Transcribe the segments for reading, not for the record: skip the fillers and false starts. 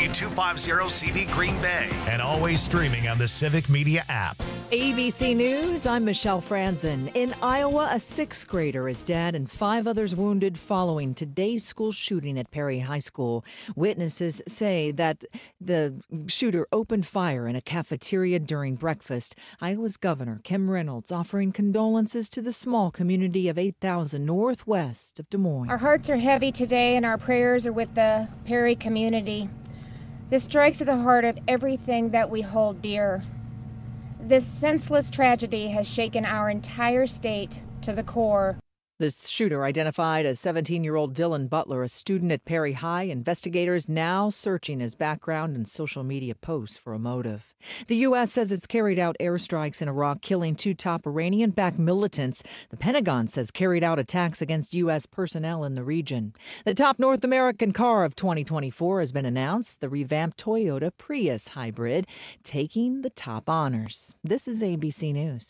W250CV Green Bay. And always streaming on the Civic Media app. ABC News, I'm Michelle Franzen. In Iowa, a sixth grader is dead and 5 others wounded following today's school shooting at Perry High School. Witnesses say that the shooter opened fire in a cafeteria during breakfast. Iowa's Governor Kim Reynolds offering condolences to the small community of 8,000 northwest of Des Moines. Our hearts are heavy today and our prayers are with the Perry community. This strikes at the heart of everything that we hold dear. This senseless tragedy has shaken our entire state to the core. The shooter, identified as 17-year-old Dylan Butler, a student at Perry High. Investigators now searching his background and social media posts for a motive. The U.S. says it's carried out airstrikes in Iraq, killing 2 top Iranian-backed militants. The Pentagon says carried out attacks against U.S. personnel in the region. The top North American car of 2024 has been announced, the revamped Toyota Prius hybrid, taking the top honors. This is ABC News.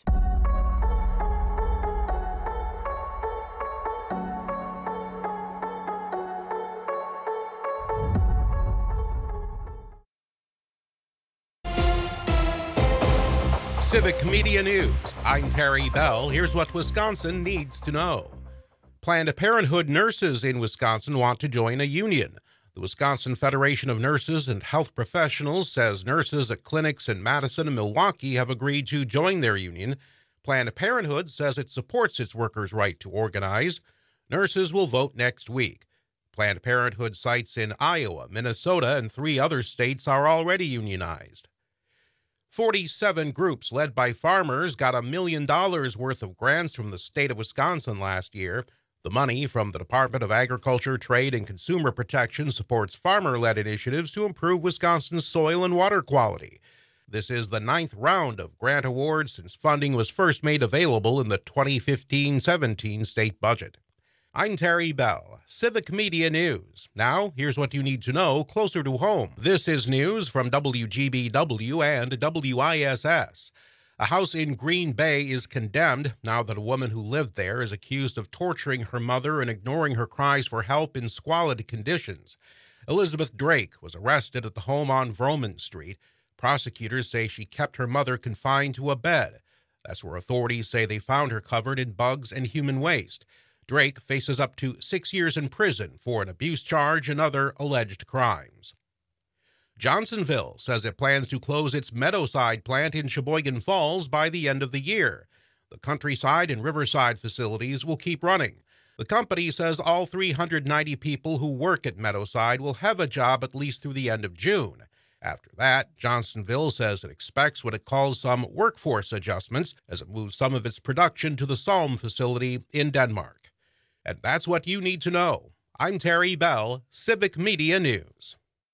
Civic Media News. I'm Terry Bell. Here's what Wisconsin needs to know. Planned Parenthood nurses in Wisconsin want to join a union. The Wisconsin Federation of Nurses and Health Professionals says nurses at clinics in Madison and Milwaukee have agreed to join their union. Planned Parenthood says it supports its workers' right to organize. Nurses will vote next week. Planned Parenthood sites in Iowa, Minnesota, and 3 other states are already unionized. 47 groups led by farmers got $1 million worth of grants from the state of Wisconsin last year. The money from the Department of Agriculture, Trade, and Consumer Protection supports farmer-led initiatives to improve Wisconsin's soil and water quality. This is the 9th round of grant awards since funding was first made available in the 2015-17 state budget. I'm Terry Bell, Civic Media News. Now, here's what you need to know closer to home. This is news from WGBW and WISS. A house in Green Bay is condemned now that a woman who lived there is accused of torturing her mother and ignoring her cries for help in squalid conditions. Elizabeth Drake was arrested at the home on Vroman Street. Prosecutors say she kept her mother confined to a bed. That's where authorities say they found her covered in bugs and human waste. Drake faces up to 6 years in prison for an abuse charge and other alleged crimes. Johnsonville says it plans to close its Meadowside plant in Sheboygan Falls by the end of the year. The Countryside and Riverside facilities will keep running. The company says all 390 people who work at Meadowside will have a job at least through the end of June. After that, Johnsonville says it expects what it calls some workforce adjustments as it moves some of its production to the Salm facility in Denmark. And that's what you need to know. I'm Terry Bell, Civic Media News.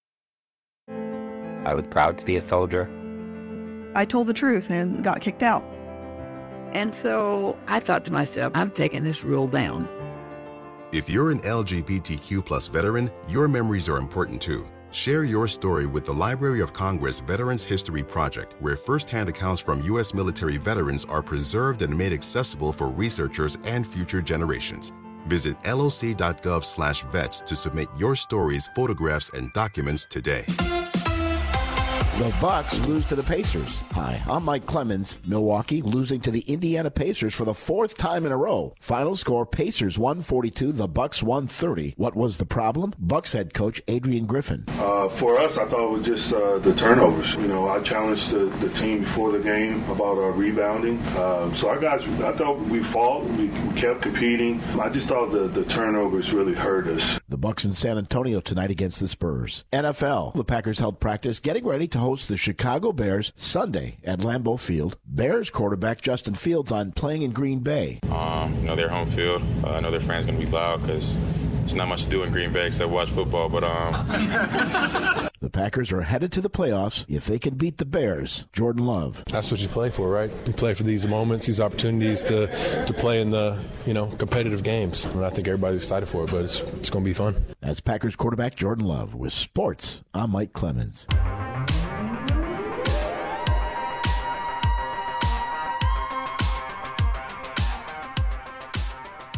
I was proud to be a soldier. I told the truth and got kicked out. And so I thought to myself, I'm taking this rule down. If you're an LGBTQ+ veteran, your memories are important too. Share your story with the Library of Congress Veterans History Project, where firsthand accounts from U.S. military veterans are preserved and made accessible for researchers and future generations. Visit loc.gov/vets to submit your stories, photographs, and documents today. The Bucks lose to the Pacers. Hi, I'm Mike Clemens. Milwaukee losing to the Indiana Pacers for the 4th time in a row. Final score, Pacers 142, the Bucks 130. What was the problem? Bucks head coach Adrian Griffin. For us, I thought it was just the turnovers. You know, I challenged the team before the game about rebounding. So our guys, I thought we fought. We kept competing. I just thought the turnovers really hurt us. The Bucks in San Antonio tonight against the Spurs. NFL, the Packers held practice getting ready to host the Chicago Bears Sunday at Lambeau Field. Bears quarterback Justin Fields on playing in Green Bay. Their home field. I know their fans going to be loud because there's not much to do in Green Bay except watch football. But The Packers are headed to the playoffs if they can beat the Bears. Jordan Love. That's what you play for, right? You play for these moments, these opportunities to play in the competitive games. And I think everybody's excited for it, but it's going to be fun. That's Packers quarterback Jordan Love. With sports, I'm Mike Clemens.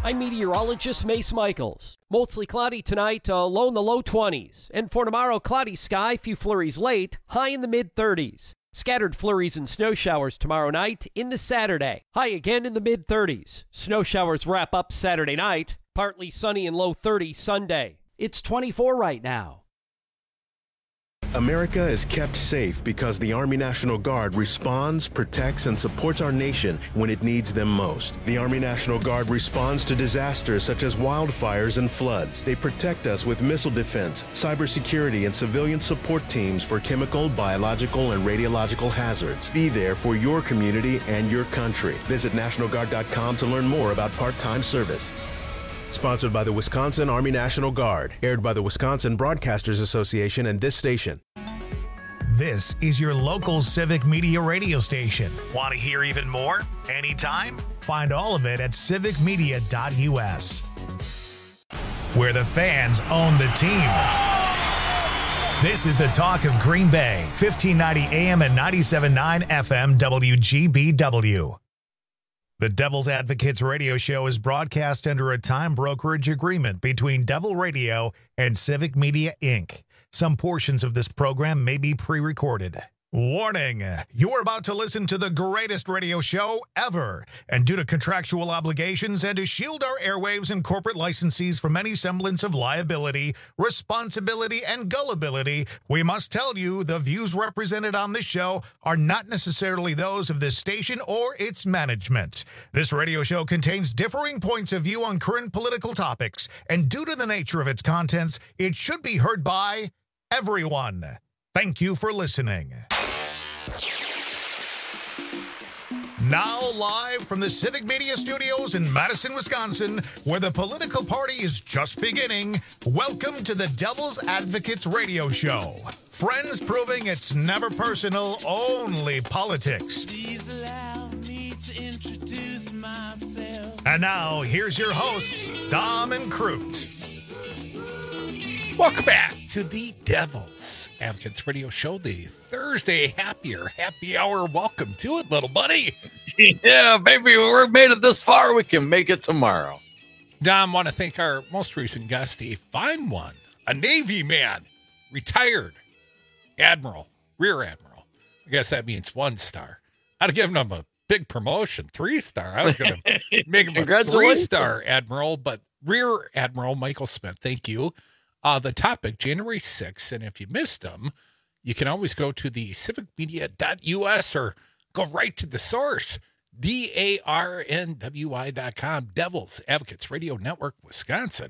I'm meteorologist Mace Michaels. Mostly cloudy tonight, low in the low 20s. And for tomorrow, cloudy sky, few flurries late, high in the mid-30s. Scattered flurries and snow showers tomorrow night into Saturday. High again in the mid-30s. Snow showers wrap up Saturday night. Partly sunny and low 30 Sunday. It's 24 right now. America is kept safe because the Army National Guard responds, protects, and supports our nation when it needs them most. The Army National Guard responds to disasters such as wildfires and floods. They protect us with missile defense, cybersecurity, and civilian support teams for chemical, biological, and radiological hazards. Be there for your community and your country. Visit NationalGuard.com to learn more about part-time service. Sponsored by the Wisconsin Army National Guard. Aired by the Wisconsin Broadcasters Association and this station. This is your local civic media radio station. Want to hear even more? Anytime? Find all of it at civicmedia.us. Where the fans own the team. This is the talk of Green Bay, 1590 AM and 97.9 FM WGBW. The Devil's Advocates radio show is broadcast under a time brokerage agreement between Devil Radio and Civic Media, Inc. Some portions of this program may be pre-recorded. Warning, you are about to listen to the greatest radio show ever. And due to contractual obligations and to shield our airwaves and corporate licensees from any semblance of liability, responsibility, and gullibility, we must tell you the views represented on this show are not necessarily those of this station or its management. This radio show contains differing points of view on current political topics, and due to the nature of its contents, it should be heard by everyone. Thank you for listening. Now live from the Civic Media Studios in Madison, Wisconsin, where the political party is just beginning, welcome to the Devil's Advocates radio show. Friends proving it's never personal, only politics. Please allow me to introduce myself. And now, here's your hosts, Dom and Crute. Welcome back to the Devil's Advocates radio show, the Thursday happy hour. Welcome to it, little buddy. Yeah, baby, we're made it this far. We can make it tomorrow. Dom, want to thank our most recent guest, a fine one, a Navy man, retired admiral, rear admiral. I guess that means 1 star. I'd have given him a big promotion, 3-star. I was going to make him a 3-star admiral, but Rear Admiral Michael Smith, thank you. The topic, January 6th, and if you missed them, you can always go to the civicmedia.us or go right to the source, DARNWI.com, Devil's Advocates Radio Network, Wisconsin.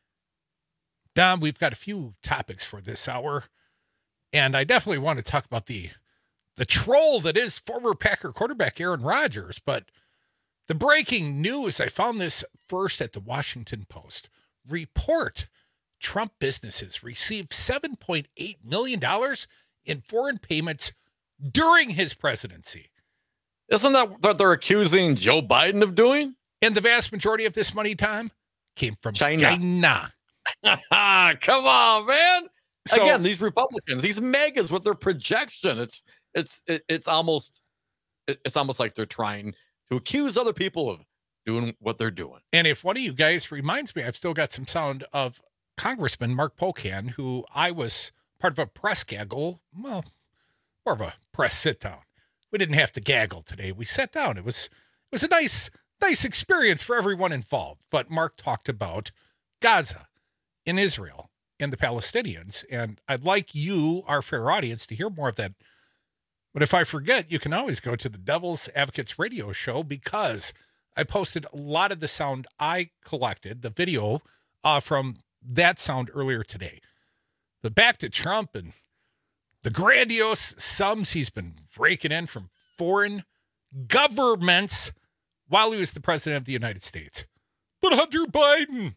Dom, we've got a few topics for this hour, and I definitely want to talk about the troll that is former Packer quarterback Aaron Rodgers, but the breaking news, I found this first at the Washington Post. Report: Trump businesses received $7.8 million in foreign payments during his presidency. Isn't that what they're accusing Joe Biden of doing? And the vast majority of this money, Tom, came from China. Come on, man. So, again, these Republicans, these megas with their projection, it's almost like they're trying to accuse other people of doing what they're doing. And if one of you guys reminds me, I've still got some sound of Congressman Mark Pocan, who I was part of a press gaggle, well, more of a press sit-down. We didn't have to gaggle today. We sat down. It was a nice experience for everyone involved. But Mark talked about Gaza in Israel and the Palestinians, and I'd like you, our fair audience, to hear more of that. But if I forget, you can always go to the Devil's Advocates radio show, because I posted a lot of the sound I collected, the video from that sound earlier today. But back to Trump and the grandiose sums he's been raking in from foreign governments while he was the president of the United States. But Hunter Biden,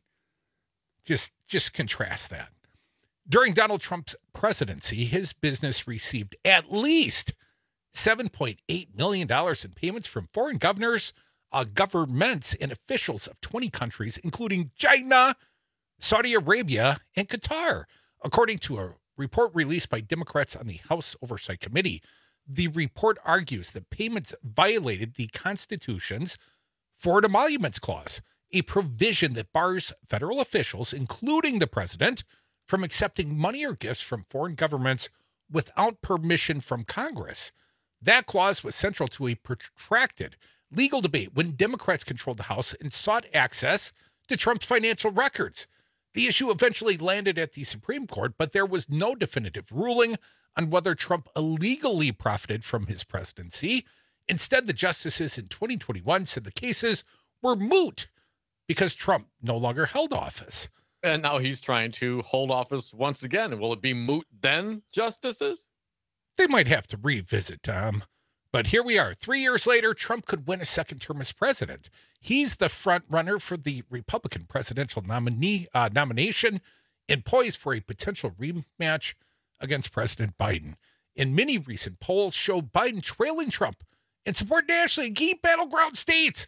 just contrast that. During Donald Trump's presidency, his business received at least $7.8 million in payments from foreign governors, governments, and officials of 20 countries, including China, Saudi Arabia, and Qatar. According to a report released by Democrats on the House Oversight Committee, the report argues that payments violated the Constitution's Foreign Emoluments Clause a provision that bars federal officials, including the president, from accepting money or gifts from foreign governments without permission from Congress. That clause was central to a protracted legal debate when Democrats controlled the House and sought access to Trump's financial records. The issue eventually landed at the Supreme Court, but there was no definitive ruling on whether Trump illegally profited from his presidency. Instead, the justices in 2021 said the cases were moot because Trump no longer held office. And now he's trying to hold office once again. Will it be moot then, justices? They might have to revisit, Tom. But here we are. 3 years later, Trump could win a second term as president. He's the front runner for the Republican presidential nomination and poised for a potential rematch against President Biden. And many recent polls show Biden trailing Trump and support nationally in key battleground states.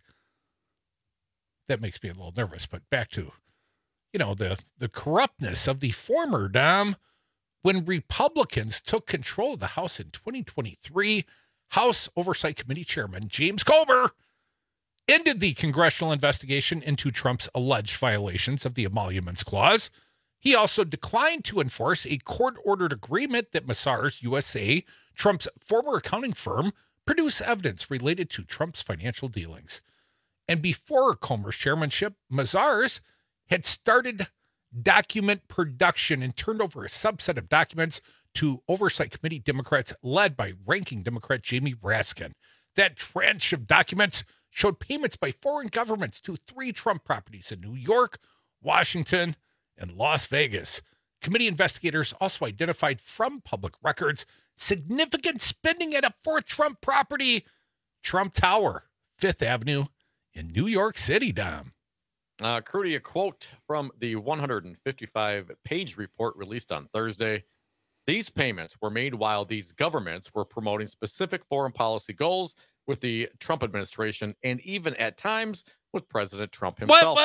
That makes me a little nervous, but back to, the corruptness of the former Dom. When Republicans took control of the House in 2023, House Oversight Committee Chairman James Comer ended the congressional investigation into Trump's alleged violations of the Emoluments Clause. He also declined to enforce a court-ordered agreement that Mazars USA, Trump's former accounting firm, produce evidence related to Trump's financial dealings. And before Comer's chairmanship, Mazars had started document production and turned over a subset of documents to Oversight Committee Democrats led by ranking Democrat Jamie Raskin. That tranche of documents showed payments by foreign governments to 3 Trump properties in New York, Washington, and Las Vegas. Committee investigators also identified from public records significant spending at a 4th Trump property, Trump Tower, 5th Avenue in New York City, Dom. Crudy, a quote from the 155-page report released on Thursday. These payments were made while these governments were promoting specific foreign policy goals with the Trump administration and even at times with President Trump himself.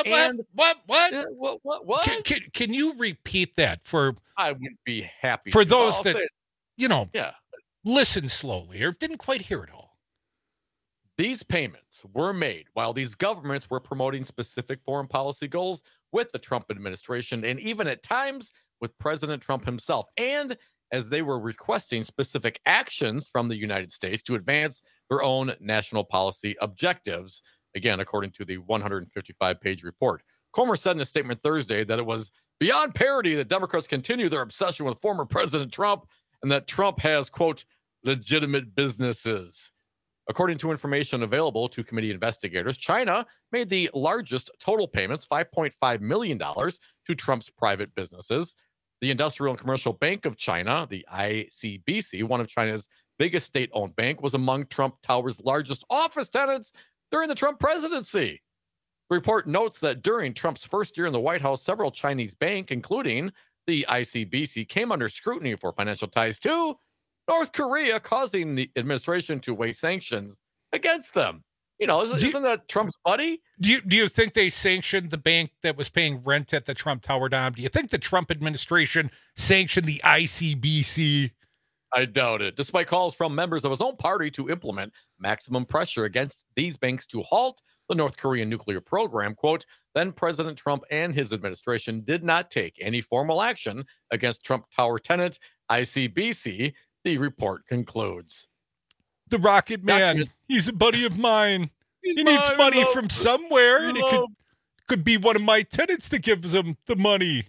What? Can you repeat that for? I would be happy for to. Those that yeah, listen slowly or didn't quite hear it all. These payments were made while these governments were promoting specific foreign policy goals with the Trump administration and even at times with President Trump himself, and as they were requesting specific actions from the United States to advance their own national policy objectives, again, according to the 155-page report. Comer said in a statement Thursday that it was beyond parody that Democrats continue their obsession with former President Trump and that Trump has, quote, legitimate businesses. According to information available to committee investigators, China made the largest total payments, $5.5 million, to Trump's private businesses. The Industrial and Commercial Bank of China, the ICBC, one of China's biggest state-owned bank, was among Trump Tower's largest office tenants during the Trump presidency. The report notes that during Trump's first year in the White House, several Chinese banks, including the ICBC, came under scrutiny for financial ties to North Korea, causing the administration to weigh sanctions against them. Isn't that Trump's buddy? Do you think they sanctioned the bank that was paying rent at the Trump Tower, Dom? Do you think the Trump administration sanctioned the ICBC? I doubt it. Despite calls from members of his own party to implement maximum pressure against these banks to halt the North Korean nuclear program, quote, then President Trump and his administration did not take any formal action against Trump Tower tenant ICBC, the report concludes. The Rocket Man, he's a buddy of mine. He needs money from somewhere, and it could be one of my tenants that gives him the money.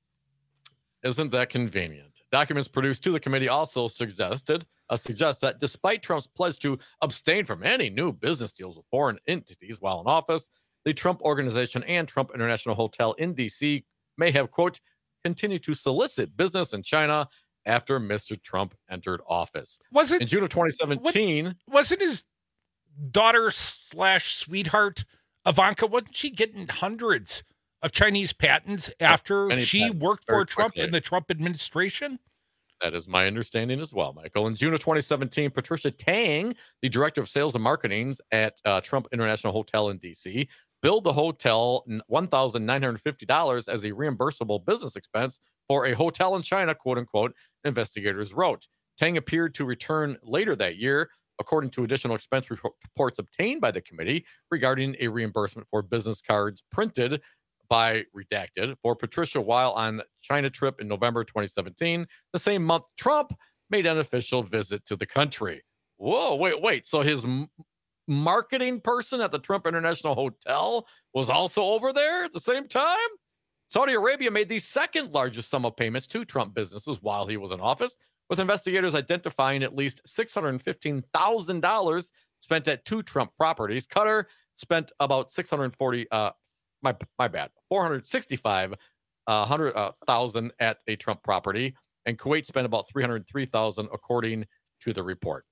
Isn't that convenient? Documents produced to the committee also suggest that despite Trump's pledge to abstain from any new business deals with foreign entities while in office, the Trump Organization and Trump International Hotel in D.C. may have, quote, continued to solicit business in China after Mr. Trump entered office. In June of 2017... Wasn't his daughter/sweetheart, Ivanka, wasn't she getting hundreds of Chinese patents after she worked for Trump in the Trump administration? That is my understanding as well, Michael. In June of 2017, Patricia Tang, the director of sales and marketing at Trump International Hotel in D.C., billed the hotel $1,950 as a reimbursable business expense for a hotel in China, quote unquote, investigators wrote. Tang appeared to return later that year according to additional expense reports obtained by the committee regarding a reimbursement for business cards printed by redacted for Patricia while on China trip in November 2017, the same month Trump made an official visit to the country. Whoa, wait. So his marketing person at the Trump International Hotel was also over there at the same time? Saudi Arabia made the second largest sum of payments to Trump businesses while he was in office, with investigators identifying at least $615,000 spent at 2 Trump properties. Qatar spent about $465,000 at a Trump property, and Kuwait spent about $303,000, according to the report.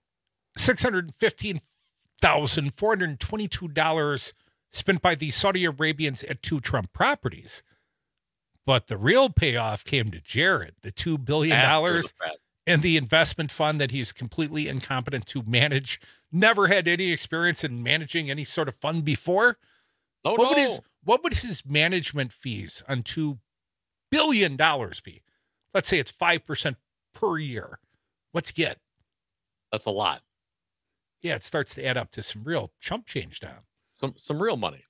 $615,422 spent by the Saudi Arabians at 2 Trump properties. But the real payoff came to Jared, the $2 billion in the investment fund that he's completely incompetent to manage, never had any experience in managing any sort of fund before. What would his management fees on $2 billion be? Let's say it's 5% per year. What's he get? That's a lot. Yeah, it starts to add up to some real chump change down. Some real money.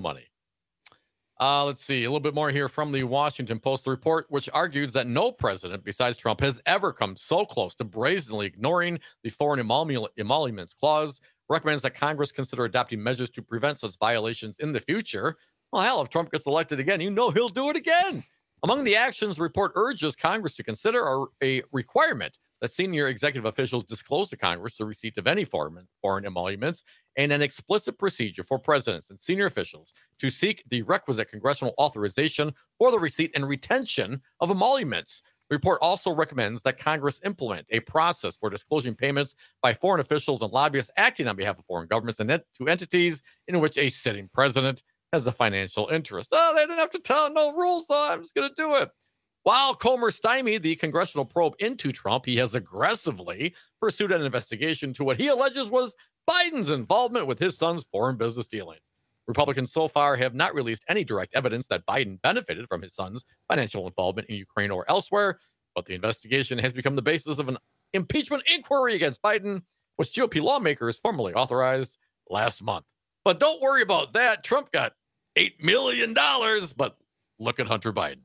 Let's see a little bit more here from the Washington Post. The report, which argues that no president besides Trump has ever come so close to brazenly ignoring the Foreign Emoluments Clause, recommends that Congress consider adopting measures to prevent such violations in the future. Well, hell, if Trump gets elected again, he'll do it again. Among the actions the report urges Congress to consider are a requirement that senior executive officials disclose to Congress the receipt of any foreign emoluments, and an explicit procedure for presidents and senior officials to seek the requisite congressional authorization for the receipt and retention of emoluments. The report also recommends that Congress implement a process for disclosing payments by foreign officials and lobbyists acting on behalf of foreign governments and to entities in which a sitting president has a financial interest. Oh, they didn't have to tell, no rules, so I'm just going to do it. While Comer stymied the congressional probe into Trump, he has aggressively pursued an investigation to what he alleges was Biden's involvement with his son's foreign business dealings. Republicans so far have not released any direct evidence that Biden benefited from his son's financial involvement in Ukraine or elsewhere, but the investigation has become the basis of an impeachment inquiry against Biden, which GOP lawmakers formally authorized last month. But don't worry about that. Trump got $8 million, but look at Hunter Biden.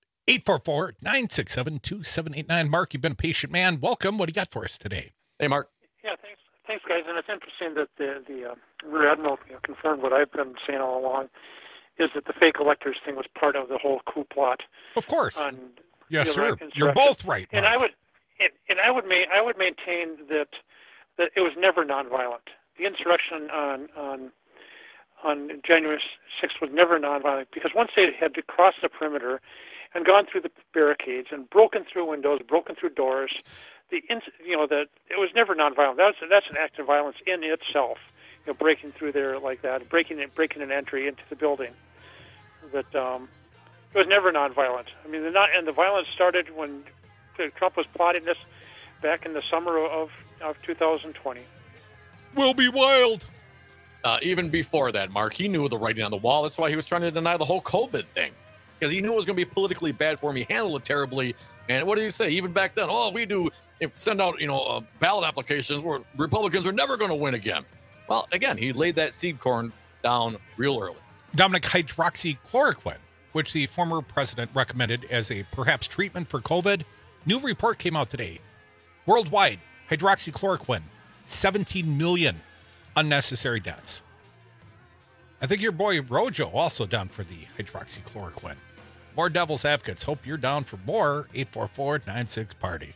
844-967-2789. Mark, you've been a patient man. Welcome. What do you got for us today? Hey, Mark. Yeah, thanks, guys. And it's interesting that the Rear Admiral confirmed what I've been saying all along, is that the fake electors thing was part of the whole coup plot. Of course. Yes, sir. You're both right, Mark. And I would maintain that it was never nonviolent. The insurrection on January 6th was never nonviolent, because once they had to cross the perimeter and gone through the barricades and broken through windows, broken through doors, it was never nonviolent. That's an act of violence in itself. Breaking through there like that, breaking an entry into the building. That it was never nonviolent. I mean, the violence started when Trump was plotting this back in the summer of 2020. We'll be wild. Even before that, Mark, he knew the writing on the wall. That's why he was trying to deny the whole COVID thing, because he knew it was going to be politically bad for him. He handled it terribly. And what did he say? Even back then, we do send out ballot applications where Republicans are never going to win again. Well, again, he laid that seed corn down real early. Dominic, hydroxychloroquine, which the former president recommended as a perhaps treatment for COVID. New report came out today. Worldwide, hydroxychloroquine, 17 million unnecessary deaths. I think your boy Rojo also down for the hydroxychloroquine. More devil's advocates. Hope you're down for more. 844-96-PARTY.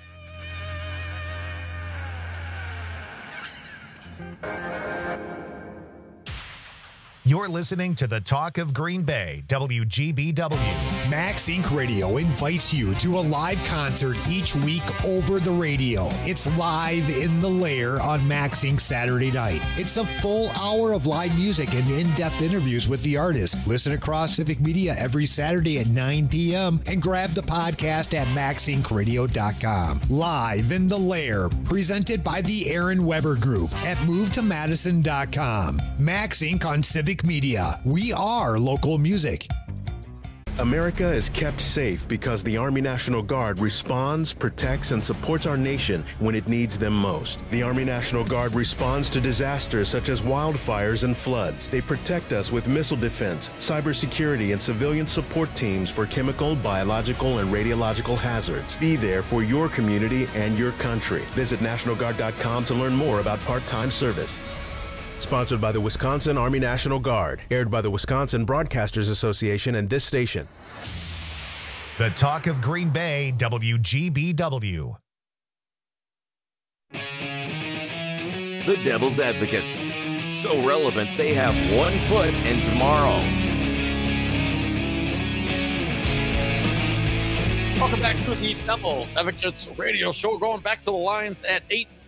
You're listening to the Talk of Green Bay, WGBW. Max Inc. Radio invites you to a live concert each week over the radio. It's Live in the Lair on Max Inc. Saturday night. It's a full hour of live music and in-depth interviews with the artist. Listen across Civic Media every Saturday at 9 p.m. and grab the podcast at maxincradio.com. Live in the Lair, presented by the Aaron Weber Group at movetomadison.com. Max Inc. on Civic Media. We are local music. America is kept safe because the Army National Guard responds, protects, and supports our nation when it needs them most. The Army National Guard responds to disasters such as wildfires and floods. They protect us with missile defense, cybersecurity, and civilian support teams for chemical, biological, and radiological hazards. Be there for your community and your country. Visit NationalGuard.com to learn more about part-time service. Sponsored by the Wisconsin Army National Guard. Aired by the Wisconsin Broadcasters Association and this station. The Talk of Green Bay, WGBW. The Devil's Advocates. So relevant, they have 1 foot in tomorrow. Welcome back to the Devil's Advocates radio show. Going back to the lines at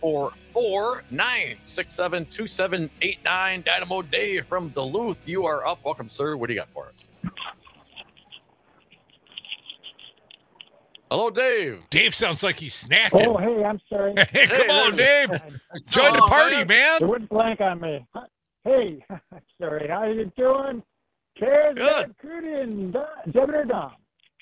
844-967-2789. Dynamo Dave from Duluth, you are up. Welcome, sir. What do you got for us? Hello, Dave. Dave sounds like he's snacking. Oh, hey, I'm sorry. Hey, come on, Dave. Join the party, man. It wouldn't blank on me. Hey, sorry. How you doing? Cheers, good. Crudy and Governor Dom.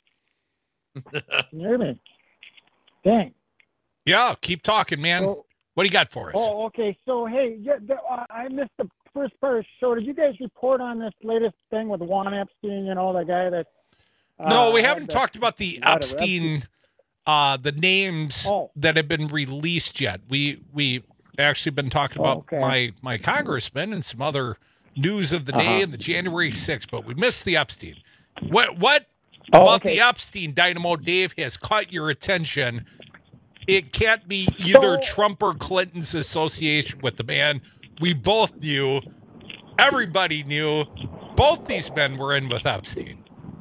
Can you hear me? Dang. Yeah, keep talking, man. So, what do you got for us? Oh, okay. So, hey, I missed the first part of the show. Did you guys report on this latest thing with Juan Epstein, the guy that... No, we haven't talked about the Epstein, the names that have been released yet. We actually been talking about my congressman and some other news of the day and the January 6th, but we missed the Epstein. What about the Epstein, Dynamo Dave, has caught your attention? It can't be either Trump or Clinton's association with the man. We both knew, everybody knew, both these men were in with Epstein.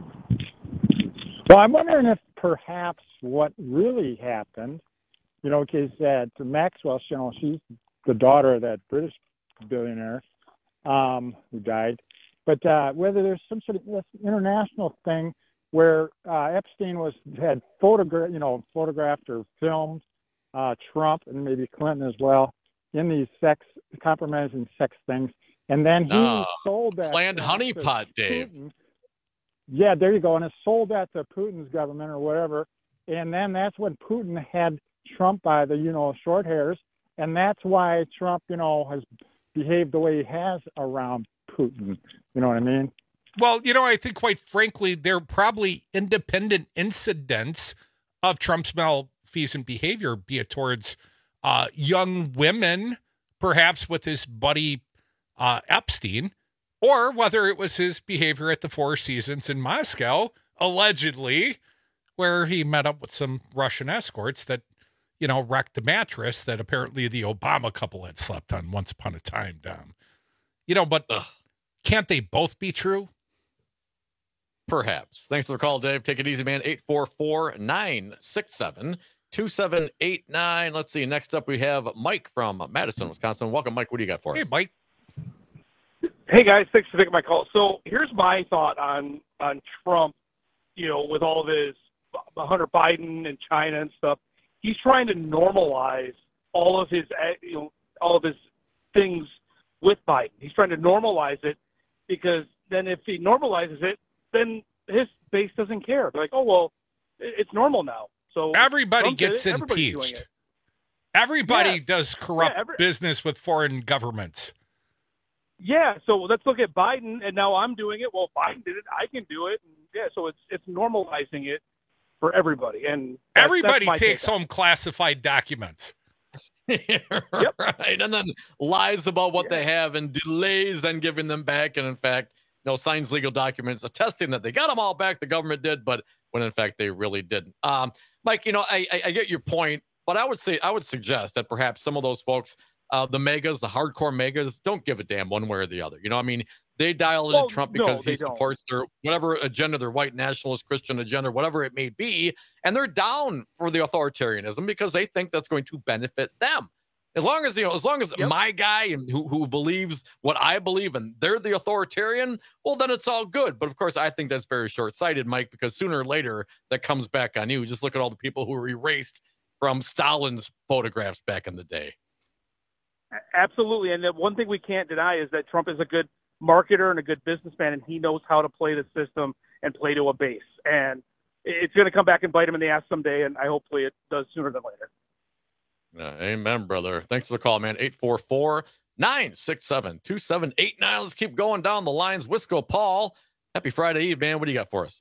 Well, I'm wondering if perhaps what really happened, because to Maxwell, she's the daughter of that British billionaire who died, but whether there's some sort of international thing where Epstein had photographed or filmed Trump and maybe Clinton as well in these compromising sex things, and then he sold that planned honeypot, Dave. Yeah, there you go. And it sold that to Putin's government or whatever. And then that's when Putin had Trump by the, short hairs. And that's why Trump, has behaved the way he has around Putin. You know what I mean? Well, I think quite frankly, they're probably independent incidents of Trump's malfeasant behavior, be it towards young women, perhaps with his buddy Epstein, or whether it was his behavior at the Four Seasons in Moscow, allegedly, where he met up with some Russian escorts that, wrecked the mattress that apparently the Obama couple had slept on once upon a time, Dom. But can't they both be true? Perhaps. Thanks for the call, Dave. Take it easy, man. 844-967-2789. Let's see. Next up, we have Mike from Madison, Wisconsin. Welcome, Mike. What do you got for us? Hey, Mike. Hey, guys. Thanks for taking my call. So here's my thought on Trump, with all of his Hunter Biden and China and stuff. He's trying to normalize all of his things with Biden. He's trying to normalize it because then if he normalizes it, then his base doesn't care. They're like, oh, well, it's normal now. So everybody gets impeached. Everybody does corrupt business with foreign governments. Yeah, so let's look at Biden, and now I'm doing it. Well, Biden did it, I can do it. And so it's normalizing it for everybody, and everybody takes home classified documents. Right, and then lies about what they have and delays then giving them back, and in fact, signs legal documents attesting that they got them all back. The government did, but when in fact they really didn't. Mike, I get your point, but I would suggest that perhaps some of those folks. The megas, the hardcore megas, don't give a damn one way or the other. They dialed in Trump because he supports their whatever agenda, their white nationalist Christian agenda, whatever it may be. And they're down for the authoritarianism because they think that's going to benefit them. As long as my guy and who believes what I believe and they're the authoritarian, well, then it's all good. But of course, I think that's very short-sighted, Mike, because sooner or later that comes back on you. Just look at all the people who were erased from Stalin's photographs back in the day. Absolutely. And the one thing we can't deny is that Trump is a good marketer and a good businessman, and he knows how to play the system and play to a base. And it's going to come back and bite him in the ass someday, and hopefully it does sooner than later. Amen, brother. Thanks for the call, man. 844-967-2789. Let's keep going down the lines. Wisco Paul, happy Friday Eve, man. What do you got for us?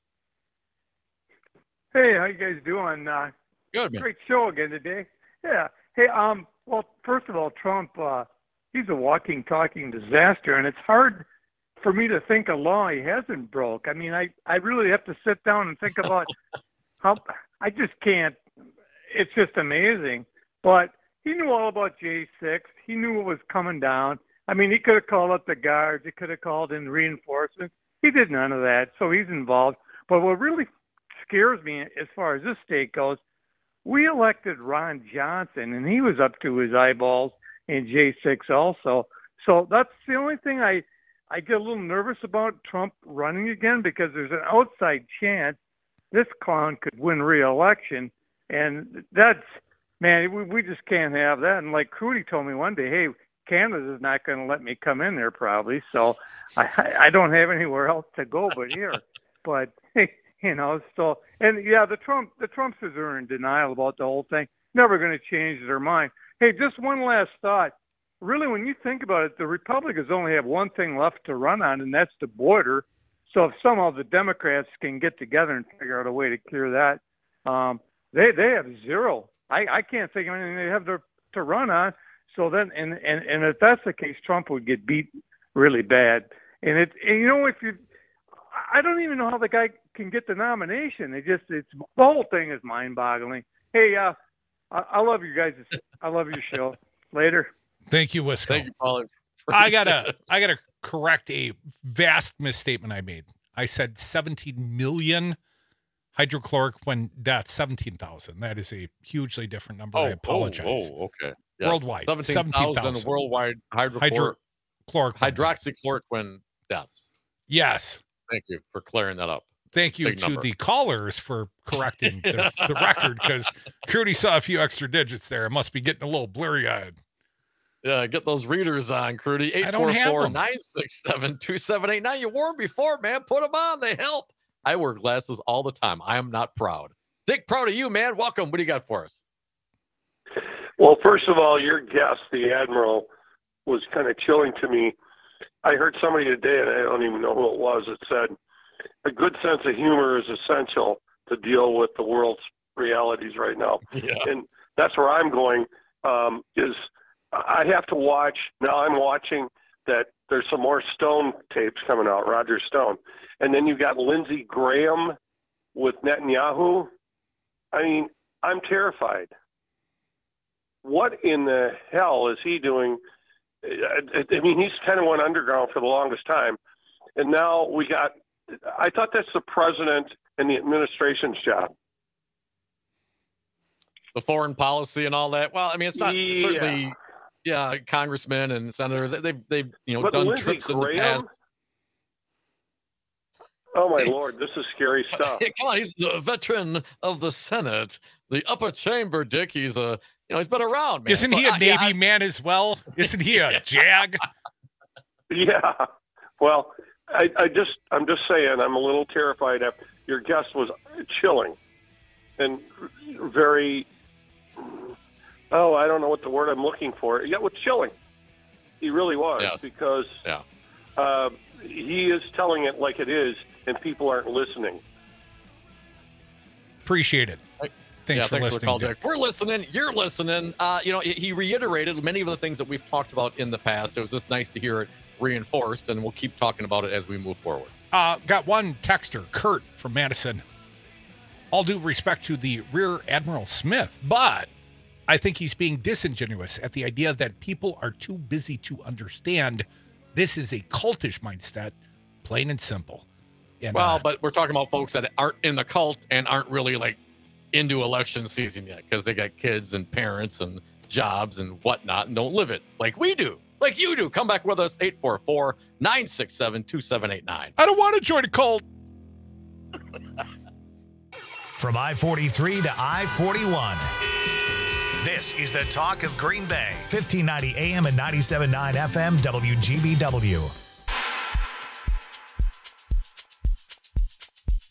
Hey, how you guys doing? Good, man. Great show again today. Yeah. Hey, well, first of all, Trump, he's a walking, talking disaster, and it's hard for me to think a law he hasn't broke. I mean, I really have to sit down and think about how I just can't. It's just amazing. But he knew all about J6. He knew what was coming down. I mean, he could have called up the guards. He could have called in reinforcements. He did none of that, so he's involved. But what really scares me as far as this state goes, we elected Ron Johnson, and he was up to his eyeballs in J6 also. So that's the only thing I get a little nervous about Trump running again, because there's an outside chance this clown could win re-election. And that's, man, we just can't have that. And like Crudy told me one day, hey, Canada's not going to let me come in there probably. So I don't have anywhere else to go but here. But, hey, so, and yeah, the Trumpsters are in denial about the whole thing. Never going to change their mind. Hey, just one last thought. Really, when you think about it, the Republicans only have one thing left to run on, and that's the border. So if somehow the Democrats can get together and figure out a way to clear that, they have zero. I can't think of anything they have to run on. So then, and if that's the case, Trump would get beat really bad. And I don't even know how the guy can get the nomination. The whole thing is mind-boggling. Hey, I love you guys. I love your show. Later. Thank you, Wisco. Thank you, Paul. I gotta correct a vast misstatement I made. I said 17 million hydrochloroquine deaths, 17,000. That is a hugely different number. I apologize. Okay. Yes. Worldwide, 17,000 worldwide hydroxychloroquine deaths. Yes. Thank you for clearing that up. Thank you to the callers for correcting the record, because Crudy saw a few extra digits there. It must be getting a little blurry-eyed. Yeah, get those readers on, Crudy. 844-967-2789. You wore them before, man. Put them on. They help. I wear glasses all the time. I am not proud. Dick, proud of you, man. Welcome. What do you got for us? Well, first of all, your guest, the Admiral, was kind of chilling to me. I heard somebody today, and I don't even know who it was, that said, a good sense of humor is essential to deal with the world's realities right now. Yeah. And that's where I'm going, is I have to watch. Now I'm watching that there's some more Stone tapes coming out, Roger Stone. And then you've got Lindsey Graham with Netanyahu. I mean, I'm terrified. What in the hell is he doing? I mean, he's kind of went underground for the longest time. And now I thought that's the president and the administration's job. The foreign policy and all that. Well, I mean, it's not certainly, congressmen and senators. They've done Lindsey trips in the Graham? past. Oh my Lord, this is scary stuff. Come on, he's a veteran of the Senate, the upper chamber, Dick. He's he's been around, man. Isn't he a Navy man as well? Isn't he a JAG? Yeah. Well, I'm just saying, I'm a little terrified. Your guest was chilling and very, I don't know what the word I'm looking for. Yeah, was chilling. He really was, because he is telling it like it is, and people aren't listening. Appreciate it. Thanks for listening. For the call, Dick. We're listening. You're listening. He reiterated many of the things that we've talked about in the past. It was just nice to hear it reinforced, and we'll keep talking about it as we move forward. Got one texter, Kurt from Madison. All due respect to the Rear Admiral Smith, but I think he's being disingenuous at the idea that people are too busy to understand this is a cultish mindset, plain and simple. And, but we're talking about folks that aren't in the cult and aren't really into election season yet, because they got kids and parents and jobs and whatnot and don't live it like we do, like you do. Come back with us, 844-967-2789. I don't want to join a cult. From I-43 to I-41. This is the talk of Green Bay. 1590 AM and 97.9 FM, WGBW.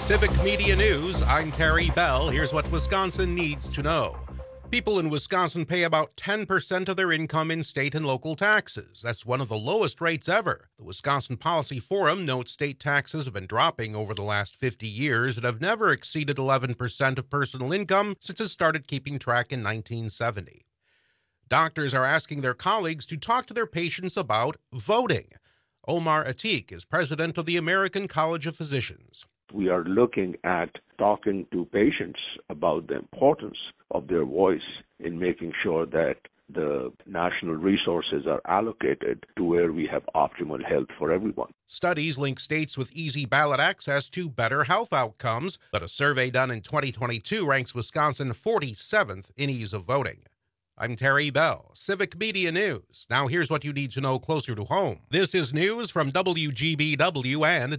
Civic Media News, I'm Terry Bell. Here's what Wisconsin needs to know. People in Wisconsin pay about 10% of their income in state and local taxes. That's one of the lowest rates ever. The Wisconsin Policy Forum notes state taxes have been dropping over the last 50 years and have never exceeded 11% of personal income since it started keeping track in 1970. Doctors are asking their colleagues to talk to their patients about voting. Omar Atiq is president of the American College of Physicians. We are looking at talking to patients about the importance of their voice in making sure that the national resources are allocated to where we have optimal health for everyone. Studies link states with easy ballot access to better health outcomes, but a survey done in 2022 ranks Wisconsin 47th in ease of voting. I'm Terry Bell, Civic Media News. Now here's what you need to know closer to home. This is news from WGBW and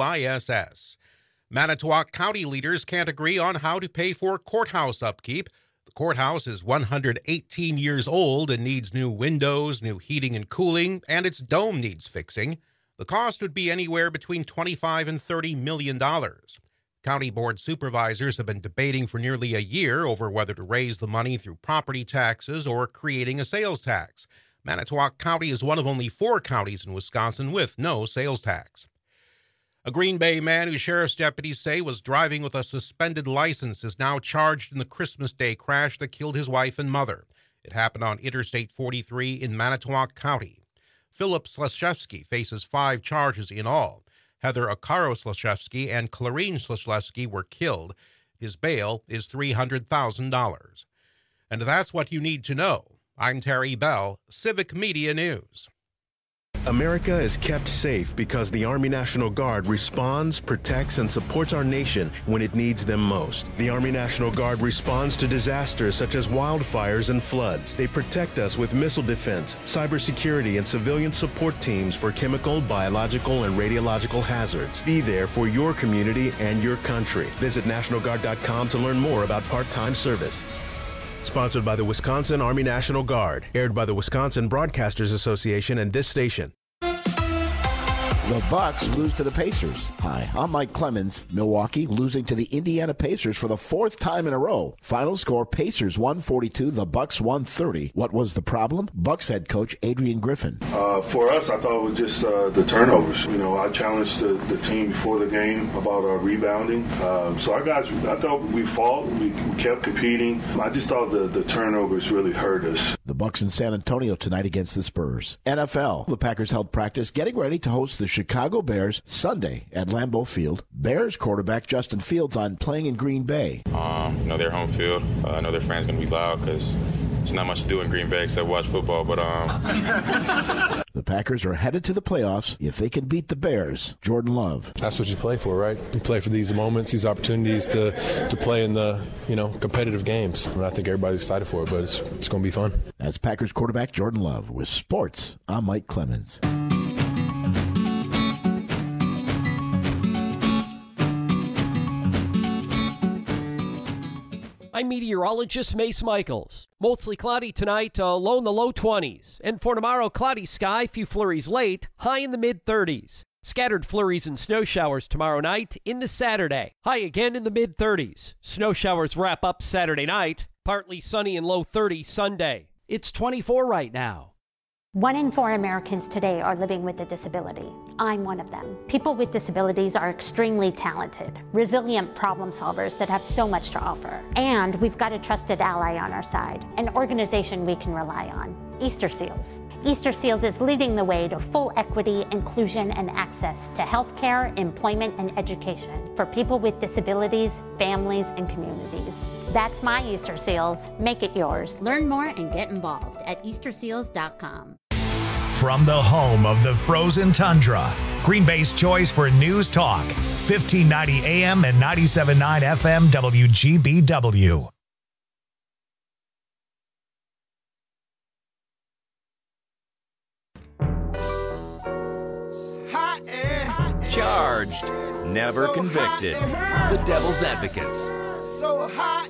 WISS. Manitowoc County leaders can't agree on how to pay for courthouse upkeep. The courthouse is 118 years old and needs new windows, new heating and cooling, and its dome needs fixing. The cost would be anywhere between $25 and $30 million. County board supervisors have been debating for nearly a year over whether to raise the money through property taxes or creating a sales tax. Manitowoc County is one of only 4 counties in Wisconsin with no sales tax. A Green Bay man who sheriff's deputies say was driving with a suspended license is now charged in the Christmas Day crash that killed his wife and mother. It happened on Interstate 43 in Manitowoc County. Philip Slashevsky faces 5 charges in all. Heather Akaro Slashevsky and Clarine Slashevsky were killed. His bail is $300,000. And that's what you need to know. I'm Terry Bell, Civic Media News. America is kept safe because the Army National Guard responds, protects, and supports our nation when it needs them most. The Army National Guard responds to disasters such as wildfires and floods. They protect us with missile defense, cybersecurity, and civilian support teams for chemical, biological, and radiological hazards. Be there for your community and your country. Visit NationalGuard.com to learn more about part-time service. Sponsored by the Wisconsin Army National Guard. Aired by the Wisconsin Broadcasters Association and this station. The Bucks lose to the Pacers. Hi, I'm Mike Clemens. Milwaukee losing to the Indiana Pacers for the 4th time in a row. Final score, Pacers 142, the Bucks 130. What was the problem? Bucks head coach Adrian Griffin. For us, I thought it was just the turnovers. I challenged the team before the game about rebounding. So our guys, I thought we fought. We kept competing. I just thought the turnovers really hurt us. The Bucks in San Antonio tonight against the Spurs. NFL, the Packers held practice getting ready to host the Chicago Bears Sunday at Lambeau Field. Bears quarterback Justin Fields on playing in Green Bay. Their home field. I know their fans going to be loud because there's not much to do in Green Bay except watch football. But The Packers are headed to the playoffs if they can beat the Bears. Jordan Love. That's what you play for, right? You play for these moments, these opportunities to play in the competitive games. And I think everybody's excited for it, but it's going to be fun. That's Packers quarterback Jordan Love. With sports, I'm Mike Clemens. I'm meteorologist Mace Michaels. Mostly cloudy tonight, low in the low 20s. And for tomorrow, cloudy sky, few flurries late, high in the mid-30s. Scattered flurries and snow showers tomorrow night into Saturday. High again in the mid-30s. Snow showers wrap up Saturday night. Partly sunny and low 30s Sunday. It's 24 right now. 1 in 4 Americans today are living with a disability. I'm one of them. People with disabilities are extremely talented, resilient problem solvers that have so much to offer. And we've got a trusted ally on our side, an organization we can rely on, Easter Seals. Easter Seals is leading the way to full equity, inclusion, and access to healthcare, employment, and education for people with disabilities, families, and communities. That's my Easter Seals. Make it yours. Learn more and get involved at easterseals.com. From the home of the frozen tundra, Green Bay's choice for news talk, 1590 AM and 97.9 FM WGBW. Charged, never convicted. The Devil's Advocates. So high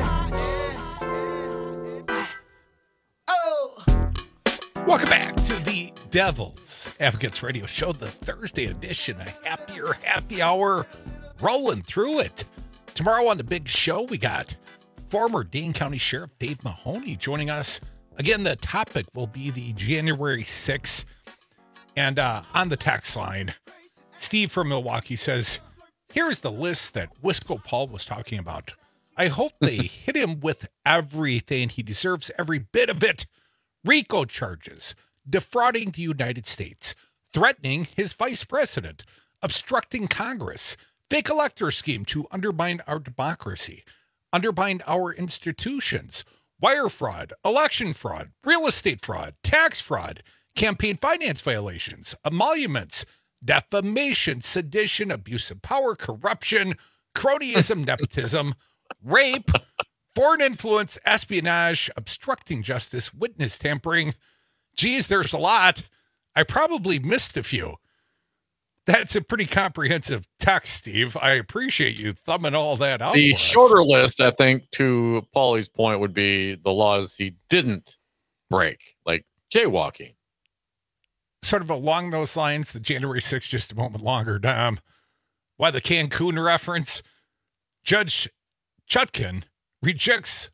Welcome back to the Devil's Advocates Radio Show, the Thursday edition, a happier happy hour rolling through it. Tomorrow on the big show, we got former Dane County Sheriff Dave Mahoney joining us. Again, the topic will be the January 6th. And on the text line, Steve from Milwaukee says, here is the list that Wisco Paul was talking about. I hope they hit him with everything. He deserves every bit of it. RICO charges, defrauding the United States, threatening his vice president, obstructing Congress, fake elector scheme to undermine our democracy, undermine our institutions, wire fraud, election fraud, real estate fraud, tax fraud, campaign finance violations, emoluments, defamation, sedition, abuse of power, corruption, cronyism, nepotism, rape, foreign influence, espionage, obstructing justice, witness tampering. Geez, there's a lot. I probably missed a few. That's a pretty comprehensive text, Steve. I appreciate you thumbing all that out. The shorter list, I think, to Paulie's point, would be the laws he didn't break, like jaywalking. Sort of along those lines, the January 6th, just a moment longer, Dom. Why the Cancun reference? Judge Chutkan rejects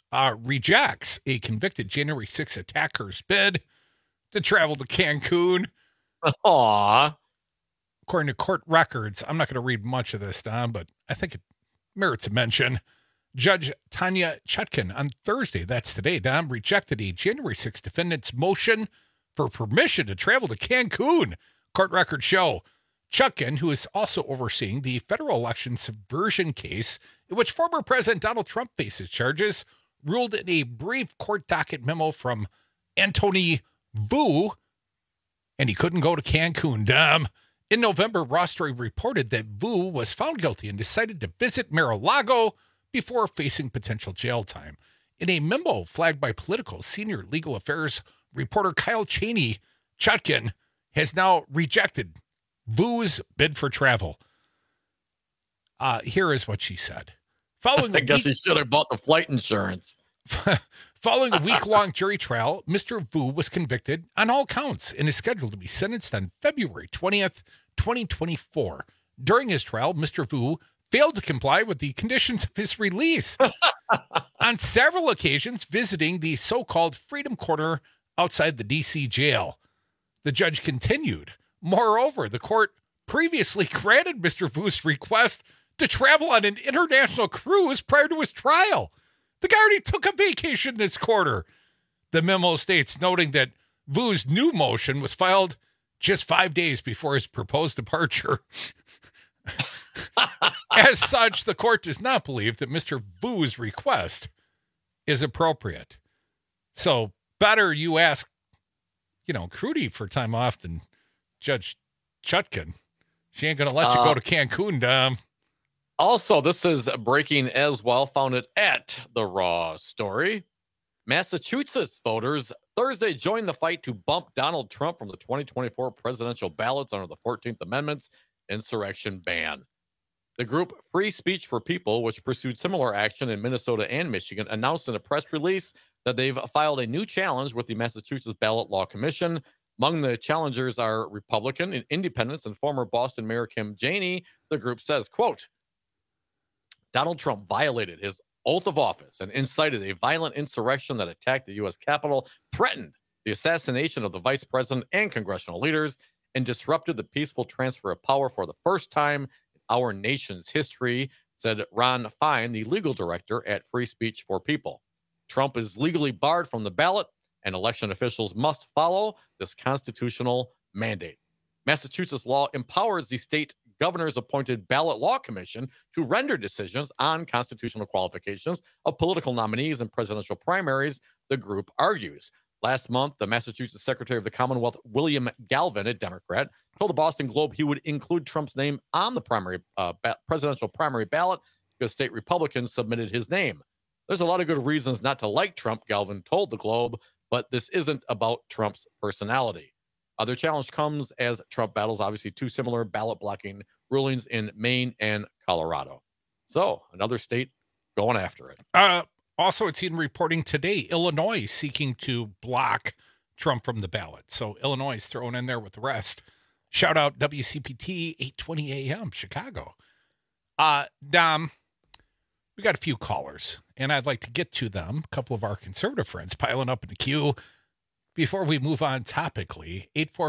a convicted January 6th attacker's bid to travel to Cancun. Aww. According to court records, I'm not going to read much of this, Dom, but I think it merits a mention. Judge Tanya Chutkan on Thursday, that's today, Dom, rejected a January 6th defendant's motion for permission to travel to Cancun. Court records show Chutkan, who is also overseeing the federal election subversion case in which former President Donald Trump faces charges, ruled in a brief court docket memo from Anthony Vu, and he couldn't go to Cancun, Dom. In November, Raw Story reported that Vu was found guilty and decided to visit Mar-a-Lago before facing potential jail time. In a memo flagged by Politico, senior legal affairs reporter Kyle Cheney, Chutkan has now rejected Vu's bid for travel. Here is what she said. I guess he should have bought the flight insurance. Following a week-long jury trial, Mr. Vu was convicted on all counts and is scheduled to be sentenced on February 20th, 2024. During his trial, Mr. Vu failed to comply with the conditions of his release. On several occasions, visiting the so-called Freedom Corner outside the D.C. jail. The judge continued. Moreover, the court previously granted Mr. Vu's request to travel on an international cruise prior to his trial. The guy already took a vacation this quarter. The memo states, noting that Vu's new motion was filed just 5 days before his proposed departure. As such, the court does not believe that Mr. Vu's request is appropriate. So better you ask, Crudy for time off than Judge Chutkan. She ain't going to let you go to Cancun, Dom. Also, this is breaking as well, found it at the Raw Story. Massachusetts voters Thursday joined the fight to bump Donald Trump from the 2024 presidential ballots under the 14th Amendment's insurrection ban. The group Free Speech for People, which pursued similar action in Minnesota and Michigan, announced in a press release that they've filed a new challenge with the Massachusetts Ballot Law Commission. Among the challengers are Republican, independents, and former Boston Mayor Kim Janey. The group says, quote, Donald Trump violated his oath of office and incited a violent insurrection that attacked the U.S. Capitol, threatened the assassination of the vice president and congressional leaders, and disrupted the peaceful transfer of power for the first time in our nation's history, said Ron Fine, the legal director at Free Speech for People. Trump is legally barred from the ballot, and election officials must follow this constitutional mandate. Massachusetts law empowers the state governor's appointed ballot law commission to render decisions on constitutional qualifications of political nominees in presidential primaries, the group argues. Last month, the Massachusetts Secretary of the Commonwealth, William Galvin, a Democrat, told the Boston Globe he would include Trump's name on the presidential primary ballot because state Republicans submitted his name. There's a lot of good reasons not to like Trump, Galvin told the Globe, but this isn't about Trump's personality. Their challenge comes as Trump battles, obviously, two similar ballot blocking rulings in Maine and Colorado. So another state going after it. Also, it's in reporting today, Illinois seeking to block Trump from the ballot. So Illinois is thrown in there with the rest. Shout out WCPT 820 AM, Chicago. Dom, we got a few callers, and I'd like to get to them. A couple of our conservative friends piling up in the queue. Before we move on topically,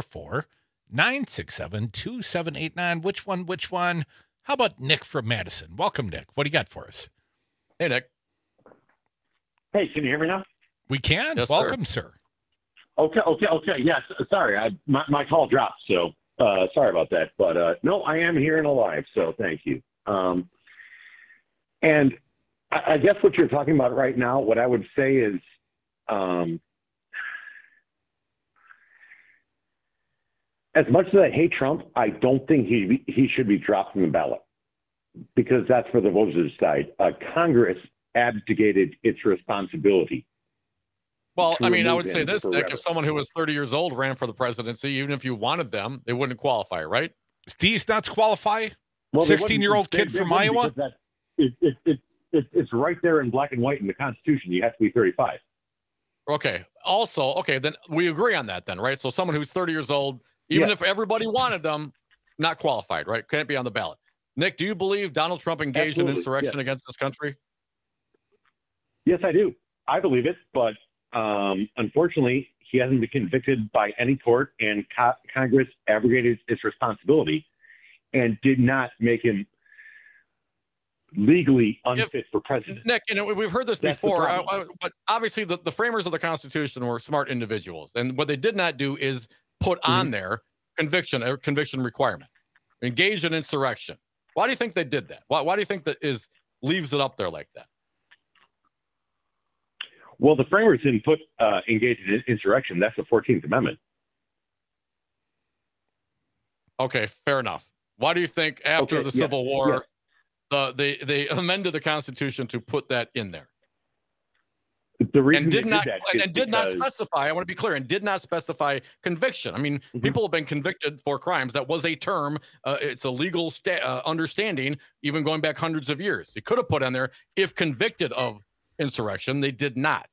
844-967-2789. Which one? How about Nick from Madison? Welcome, Nick. What do you got for us? Hey, Nick. Hey, can you hear me now? We can. Yes, Welcome, sir. Okay. Yes, sorry. My call dropped, so sorry about that. But no, I am here and alive, so thank you. And I guess what you're talking about right now, what I would say is, as much as I hate Trump, I don't think he should be dropped from the ballot, because that's for the voters to decide. Congress abdicated its responsibility. Well, I mean, I would say this, Nick, if someone who was 30 years old ran for the presidency, even if you wanted them, they wouldn't qualify, right? These nuts qualify? Well, 16-year-old kid from Iowa? It's right there in black and white in the Constitution. You have to be 35. Okay. Also, then we agree on that then, right? So someone who's 30 years old, even if everybody wanted them, not qualified, right? Can't be on the ballot. Nick, do you believe Donald Trump engaged in insurrection against this country? Yes, I do. I believe it, but unfortunately, he hasn't been convicted by any court, and Congress abrogated its responsibility and did not make him legally unfit for president. Nick, we've heard this before, but obviously the framers of the Constitution were smart individuals, and what they did not do is put on there conviction requirement, engaged in insurrection. Why do you think they did that? Why do you think that leaves it up there like that? Well, the framers didn't put engaged in insurrection. That's the 14th Amendment. Okay, fair enough. Why do you think after the Civil War, they amended the Constitution to put that in there? The reason did not specify, I want to be clear, and did not specify conviction. I mean, people have been convicted for crimes. That was a term. It's a legal understanding, even going back hundreds of years. It could have put on there if convicted of insurrection. They did not.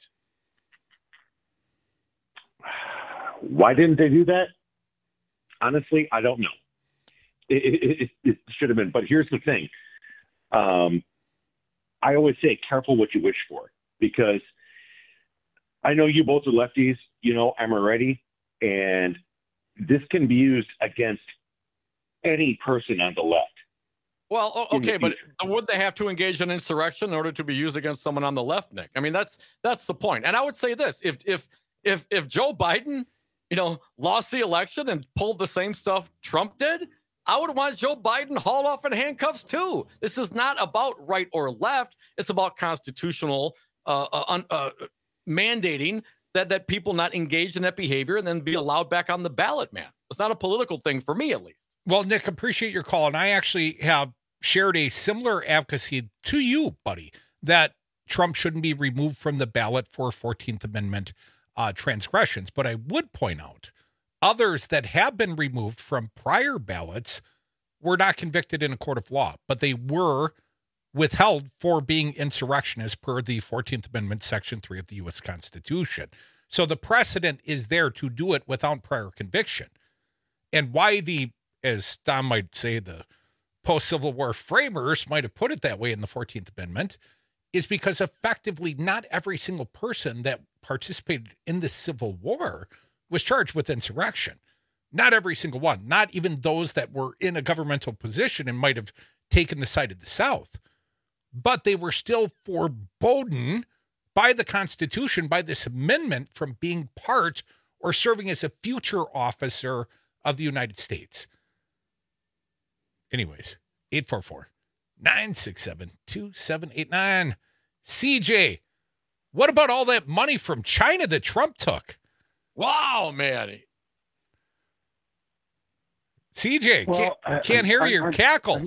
Why didn't they do that? Honestly, I don't know. It should have been. But here's the thing. I always say, careful what you wish for, because I know you both are lefties. You know, I'm a righty, and this can be used against any person on the left. Well, okay, but would they have to engage in insurrection in order to be used against someone on the left, Nick? I mean, that's the point. And I would say this: if Joe Biden, lost the election and pulled the same stuff Trump did, I would want Joe Biden hauled off in handcuffs too. This is not about right or left. It's about constitutional mandating that people not engage in that behavior and then be allowed back on the ballot, man. It's not a political thing for me, at least. Well, Nick, appreciate your call. And I actually have shared a similar advocacy to you, buddy, that Trump shouldn't be removed from the ballot for 14th Amendment transgressions. But I would point out others that have been removed from prior ballots were not convicted in a court of law, but they were withheld for being insurrectionists per the 14th Amendment, Section 3 of the U.S. Constitution. So the precedent is there to do it without prior conviction. And why as Don might say, the post-Civil War framers might have put it that way in the 14th Amendment, is because effectively not every single person that participated in the Civil War was charged with insurrection. Not every single one, not even those that were in a governmental position and might have taken the side of the South. But they were still forbidden by the Constitution, by this amendment, from being part or serving as a future officer of the United States. Anyways, 844-967-2789. CJ, what about all that money from China that Trump took? Wow, man. CJ, can't hear your cackle.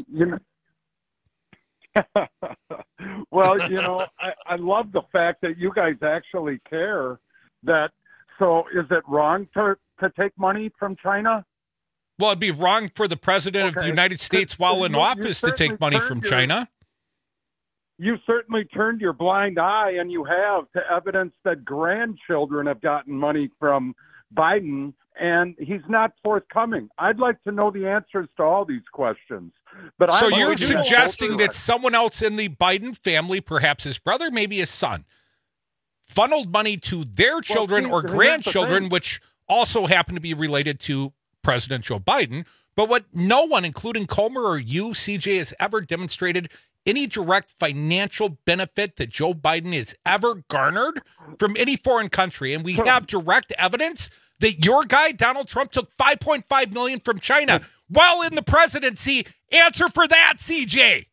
Well, I love the fact that you guys actually care. So is it wrong to take money from China? Well, it'd be wrong for the president of the United States while in office to take money from China. You certainly turned your blind eye, and you have, to evidence that grandchildren have gotten money from Biden and he's not forthcoming. I'd like to know the answers to all these questions. But so you're suggesting that someone else in the Biden family, perhaps his brother, maybe his son, funneled money to their children or grandchildren, which also happen to be related to President Joe Biden. But what no one, including Comer or you, CJ, has ever demonstrated any direct financial benefit that Joe Biden has ever garnered from any foreign country. And we have direct evidence that your guy, Donald Trump, took $5.5 million from China while in the presidency. Answer for that, CJ.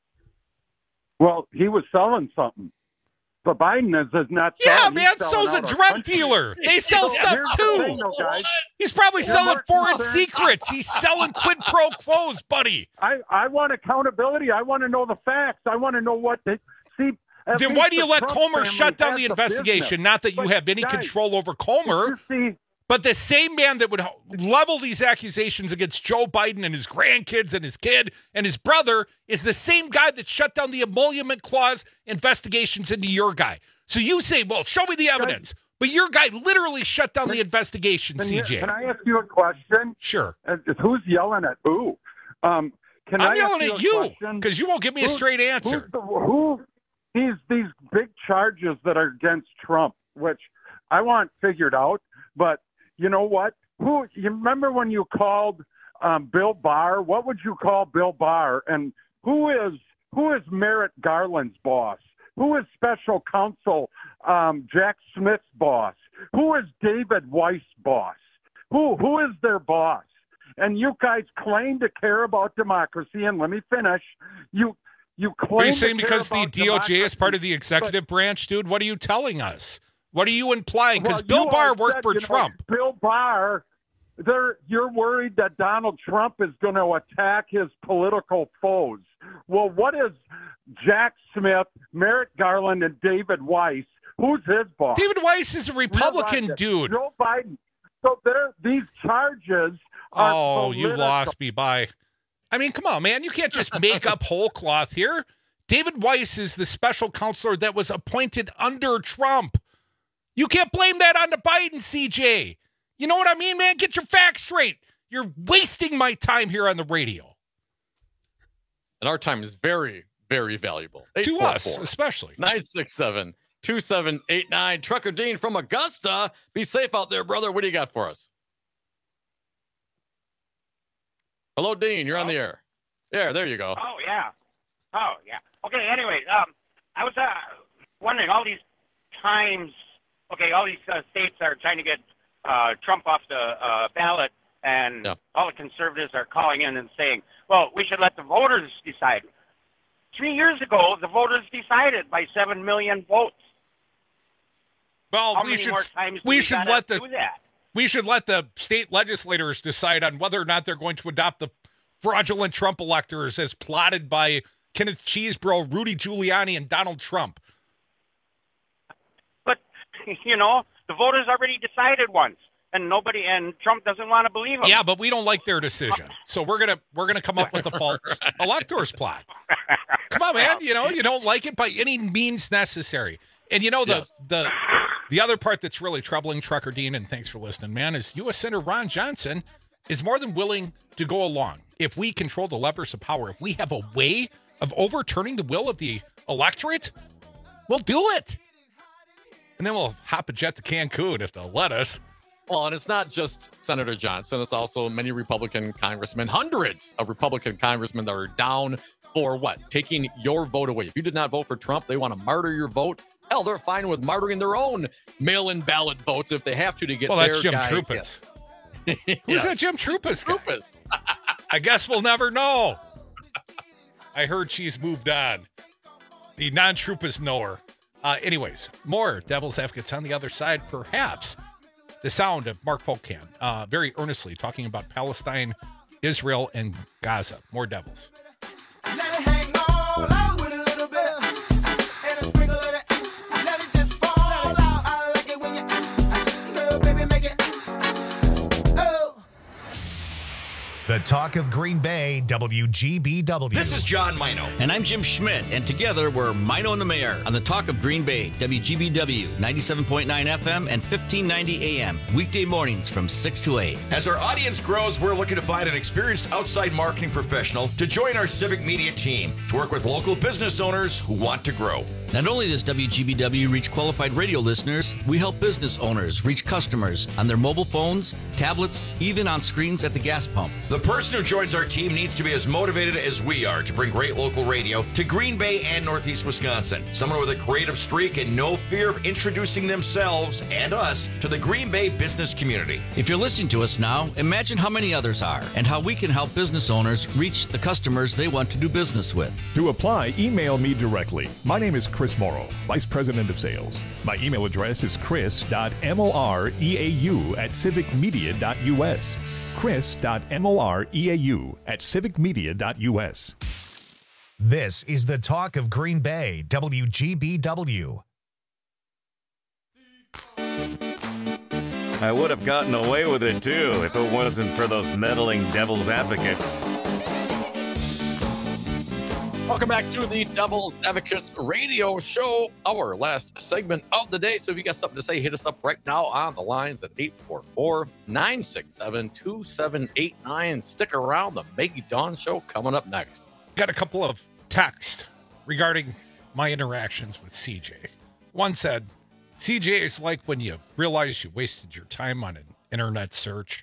Well, he was selling something. But Biden is not selling. Yeah, man, so's a drug dealer. They sell stuff too. He's probably selling foreign secrets. He's selling quid pro quos, buddy. I want accountability. I want to know the facts. I want to know what they see. Then why do you let Comer shut down the investigation? Not that you have any control over Comer. But the same man that would level these accusations against Joe Biden and his grandkids and his kid and his brother is the same guy that shut down the emolument clause investigations into your guy. So you say, well, show me the evidence. But your guy literally shut down the investigation, CJ. Can I ask you a question? Sure. Who's yelling at who? I'm yelling at you because you won't give me a straight answer. These big charges that are against Trump, which I want figured out, but you know what? You remember when you called Bill Barr? What would you call Bill Barr? And who is Merrick Garland's boss? Who is special counsel Jack Smith's boss? Who is David Weiss' boss? Who is their boss? And you guys claim to care about democracy. And let me finish. You claim. Are you saying because the DOJ is part of the executive branch, dude? What are you telling us? What are you implying? Because Bill Barr worked for Trump. Bill Barr, you're worried that Donald Trump is going to attack his political foes. Well, what is Jack Smith, Merrick Garland, and David Weiss? Who's his boss? David Weiss is a Republican dude. Joe Biden. So these charges are political. You lost me by. I mean, come on, man. You can't just make up whole cloth here. David Weiss is the special counselor that was appointed under Trump. You can't blame that on the Biden, CJ. You know what I mean, man? Get your facts straight. You're wasting my time here on the radio. And our time is very, very valuable. To us, especially. 967-2789. Trucker Dean from Augusta. Be safe out there, brother. What do you got for us? Hello, Dean. You're on the air. Yeah, there you go. Oh, yeah. Okay, anyway, I was wondering, all these times... Okay, all these states are trying to get Trump off the ballot, and all the conservatives are calling in and saying, well, we should let the voters decide. 3 years ago, the voters decided by 7 million votes. Well, How many more times do we should let the state legislators decide on whether or not they're going to adopt the fraudulent Trump electors as plotted by Kenneth Chesebro, Rudy Giuliani, and Donald Trump. You know, the voters already decided once, and Trump doesn't want to believe them. Yeah, but we don't like their decision, so we're gonna come up with a false electors plot. Come on, man. You know, you don't like it by any means necessary. And you know the other part that's really troubling, Trucker Dean, and thanks for listening, man, is U.S. Senator Ron Johnson is more than willing to go along if we control the levers of power. If we have a way of overturning the will of the electorate, we'll do it. And then we'll hop a jet to Cancun if they'll let us. Well, and it's not just Senator Johnson. It's also many Republican congressmen, hundreds of Republican congressmen that are down for what? Taking your vote away. If you did not vote for Trump, they want to martyr your vote. Hell, they're fine with martyring their own mail-in ballot votes if they have to get their that's Jim guy. Troupas. Who's that Jim Troupas guy? I guess we'll never know. I heard she's moved on. The non-Troupas knower. Anyways, more Devil's Advocates on the other side. Perhaps the sound of Mark Pocan very earnestly talking about Palestine, Israel, and Gaza. More Devils. The Talk of Green Bay, WGBW. This is John Mino. And I'm Jim Schmidt, and together we're Mino and the Mayor on the Talk of Green Bay, WGBW, 97.9 FM and 1590 AM, weekday mornings from 6 to 8. As our audience grows, we're looking to find an experienced outside marketing professional to join our civic media team to work with local business owners who want to grow. Not only does WGBW reach qualified radio listeners, we help business owners reach customers on their mobile phones, tablets, even on screens at the gas pump. The person who joins our team needs to be as motivated as we are to bring great local radio to Green Bay and Northeast Wisconsin. Someone with a creative streak and no fear of introducing themselves and us to the Green Bay business community. If you're listening to us now, imagine how many others are and how we can help business owners reach the customers they want to do business with. To apply, email me directly. My name is Chris Morrow, Vice President of Sales. My email address is chris.moreau@civicmedia.us. chris.moreau@civicmedia.us. This is the Talk of Green Bay, WGBW. I would have gotten away with it, too, if it wasn't for those meddling devil's advocates. Welcome back to the Devil's Advocates radio show, our last segment of the day. So if you got something to say, hit us up right now on the lines at 844-967-2789. Stick around. The Maggie Dawn Show coming up next. Got a couple of texts regarding my interactions with CJ. One said, CJ is like when you realize you wasted your time on an internet search.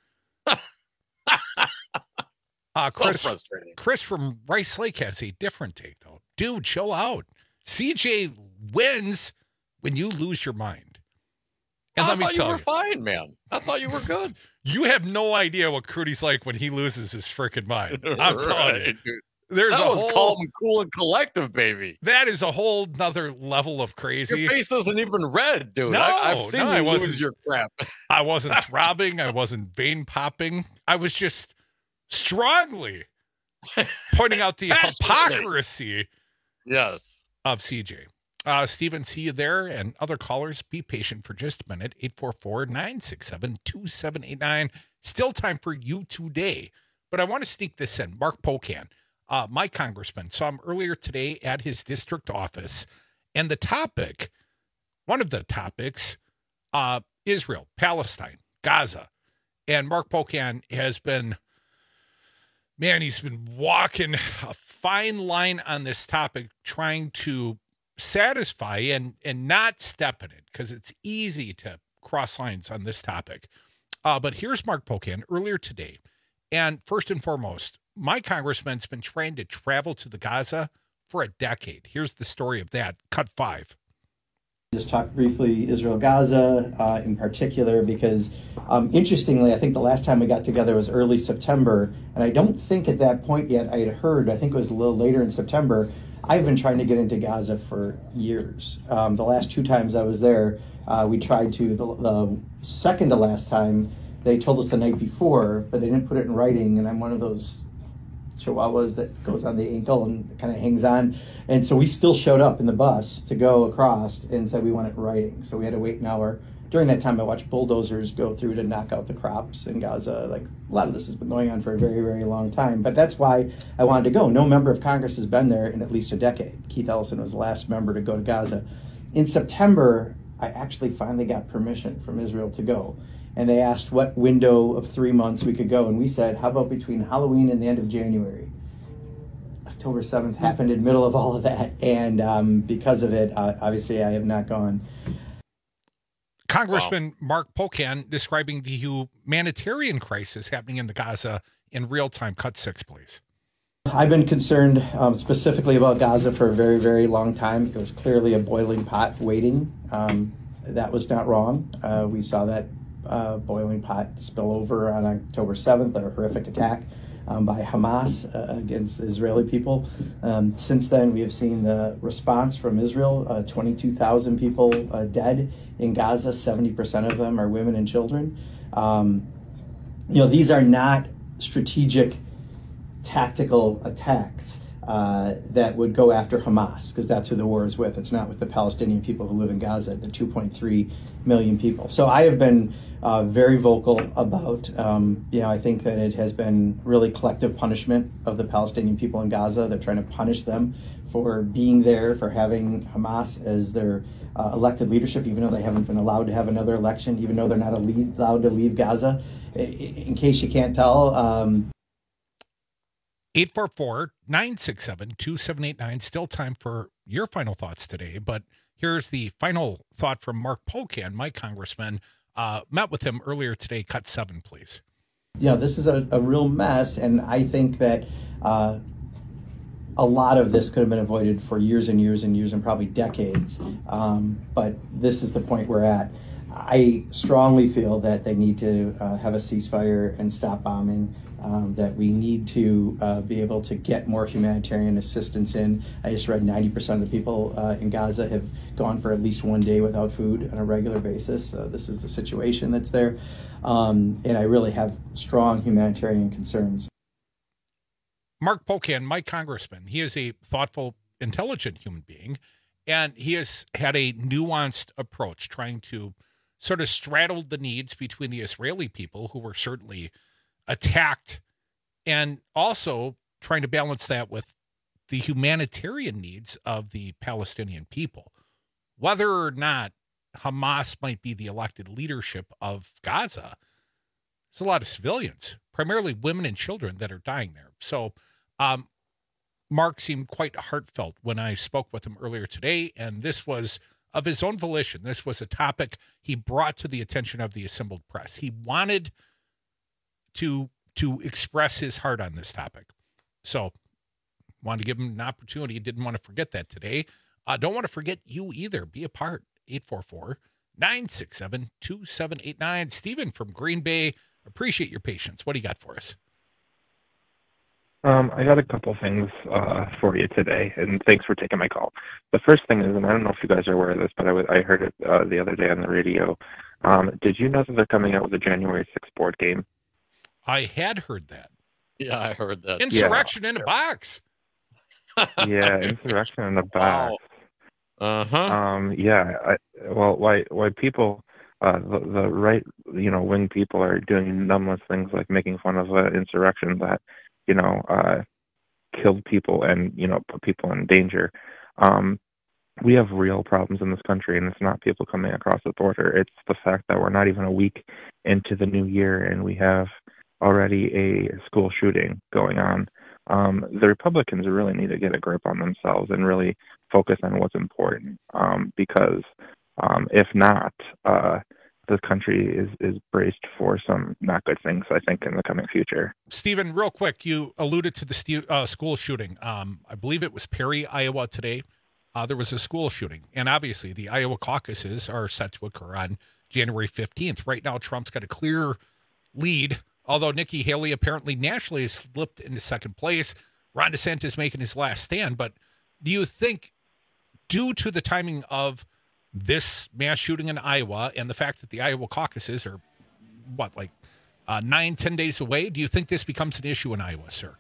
Chris from Rice Lake has a different take, though. Dude, chill out. CJ wins when you lose your mind. And let me tell you, were fine, man. I thought you were good. You have no idea what Crudy's like when he loses his freaking mind. I'm telling you. Dude. There's that a was whole, calm and cool and collective, baby. That is a whole nother level of crazy. Your face isn't even red, dude. No, I've seen you lose your crap. I wasn't throbbing. I wasn't vein popping. I was just strongly pointing out the hypocrisy yes, of CJ. Steven, see you there. And other callers, be patient for just a minute. 844-967-2789. Still time for you today. But I want to sneak this in. Mark Pocan, my congressman, saw him earlier today at his district office. And the topic, one of the topics, Israel, Palestine, Gaza. And Mark Pocan has been, man, he's been walking a fine line on this topic, trying to satisfy and not step in it, because it's easy to cross lines on this topic. But here's Mark Pocan earlier today. And first and foremost, my congressman's been trying to travel to the Gaza for a decade. Here's the story of that. Cut 5. Just talk briefly Israel-Gaza in particular, because interestingly, I think the last time we got together was early September, and I don't think at that point yet I had heard, I think it was a little later in September, I've been trying to get into Gaza for years. The last 2 times I was there, we tried to. The second to last time, they told us the night before, but they didn't put it in writing, and I'm one of those chihuahuas that goes on the ankle and kind of hangs on. And so we still showed up in the bus to go across and said we want it in writing. So we had to wait an hour. During that time, I watched bulldozers go through to knock out the crops in Gaza. Like, a lot of this has been going on for a very, very long time. But that's why I wanted to go. No member of Congress has been there in at least a decade. Keith Ellison was the last member to go to Gaza. In September, I actually finally got permission from Israel to go. And they asked what window of 3 months we could go. And we said, how about between Halloween and the end of January? October 7th happened in the middle of all of that. And because of it, obviously I have not gone. Congressman Mark Pocan describing the humanitarian crisis happening in the Gaza in real time. Cut 6, please. I've been concerned specifically about Gaza for a very, very long time. It was clearly a boiling pot waiting. That was not wrong. We saw that boiling pot spill over on October 7th, a horrific attack by Hamas against the Israeli people. Since then, we have seen the response from Israel, 22,000 people dead in Gaza, 70% of them are women and children. These are not strategic tactical attacks. that would go after Hamas, because that's who the war is with. It's not with the Palestinian people who live in Gaza, the 2.3 million people. So I have been very vocal about, I think that it has been really collective punishment of the Palestinian people in Gaza. They're trying to punish them for being there, for having Hamas as their elected leadership, even though they haven't been allowed to have another election, even though they're not allowed to leave Gaza. In case you can't tell, 844-967-2789. Still time for your final thoughts today, but here's the final thought from Mark Pocan, my congressman. Met with him earlier today. Cut 7, please. Yeah, this is a real mess, and I think that a lot of this could have been avoided for years and years and years and probably decades, but this is the point we're at. I strongly feel that they need to have a ceasefire and stop bombing, that we need to be able to get more humanitarian assistance in. I just read 90% of the people in Gaza have gone for at least one day without food on a regular basis. This is the situation that's there. And I really have strong humanitarian concerns. Mark Pocan, my congressman, he is a thoughtful, intelligent human being, and he has had a nuanced approach, trying to sort of straddle the needs between the Israeli people, who were certainly attacked, and also trying to balance that with the humanitarian needs of the Palestinian people. Whether or not Hamas might be the elected leadership of Gaza, there's a lot of civilians, primarily women and children, that are dying there. So Mark seemed quite heartfelt when I spoke with him earlier today, and this was of his own volition. This was a topic he brought to the attention of the assembled press. He wanted to express his heart on this topic. So wanted to give him an opportunity. Didn't want to forget that today. Don't want to forget you either. Be a part. 844-967-2789. Stephen from Green Bay, appreciate your patience. What do you got for us? I got a couple things for you today, and thanks for taking my call. The first thing is, and I don't know if you guys are aware of this, but I heard it the other day on the radio. Did you know that they're coming out with a January 6th board game? I had heard that. Yeah, I heard that. Insurrection in a box. Yeah, insurrection in a box. Uh-huh. Yeah. Why people, the right, wing people are doing numbless things like making fun of an insurrection that, killed people and, put people in danger. We have real problems in this country, and it's not people coming across the border. It's the fact that we're not even a week into the new year, and we have already a school shooting going on. The Republicans really need to get a grip on themselves and really focus on what's important, because if not, the country is braced for some not good things, I think, in the coming future. Stephen, real quick, you alluded to the school shooting. I believe it was Perry, Iowa today. There was a school shooting, and obviously the Iowa caucuses are set to occur on January 15th. Right now, Trump's got a clear lead, although Nikki Haley apparently nationally has slipped into second place. Ron DeSantis making his last stand. But do you think, due to the timing of this mass shooting in Iowa and the fact that the Iowa caucuses are, 9-10 days away, do you think this becomes an issue in Iowa, sir?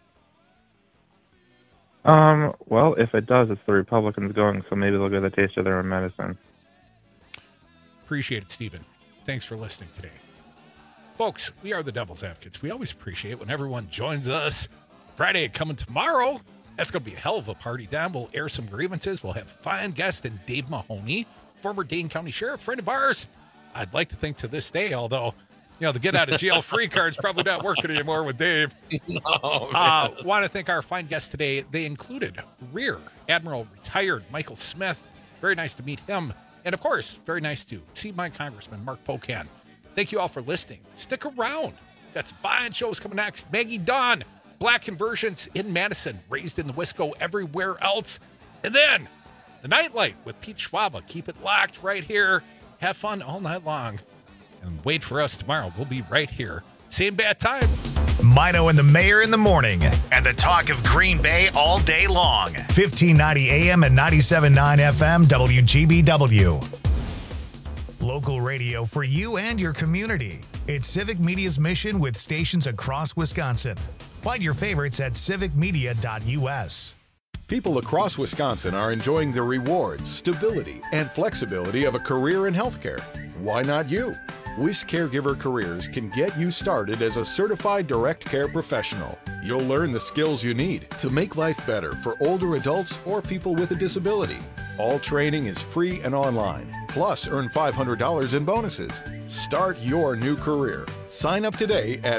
Well, if it does, it's the Republicans going, so maybe they'll get a taste of their own medicine. Appreciate it, Stephen. Thanks for listening today. Folks, we are the Devil's Advocates. We always appreciate when everyone joins us. Friday coming tomorrow. That's going to be a hell of a party down. We'll air some grievances. We'll have a fine guest in Dave Mahoney, former Dane County Sheriff, friend of ours. I'd like to think to this day, although, the get out of jail free card's probably not working anymore with Dave. Want to thank our fine guests today. They included Rear Admiral retired Michael Smith. Very nice to meet him. And of course, very nice to see my Congressman, Mark Pocan. Thank you all for listening. Stick around. Got some fine shows coming next. Maggie Dawn, Black Conversions in Madison, Raised in the Wisco everywhere else. And then the Nightlight with Pete Schwaba. Keep it locked right here. Have fun all night long. And wait for us tomorrow. We'll be right here. Same bad time. Mino and the Mayor in the morning. And the talk of Green Bay all day long. 1590 AM and 97.9 FM WGBW. Local radio for you and your community. It's Civic Media's mission with stations across Wisconsin. Find your favorites at civicmedia.us. People across Wisconsin are enjoying the rewards, stability, and flexibility of a career in healthcare. Why not you? WIS Caregiver Careers can get you started as a certified direct care professional. You'll learn the skills you need to make life better for older adults or people with a disability. All training is free and online. Plus, earn $500 in bonuses. Start your new career. Sign up today at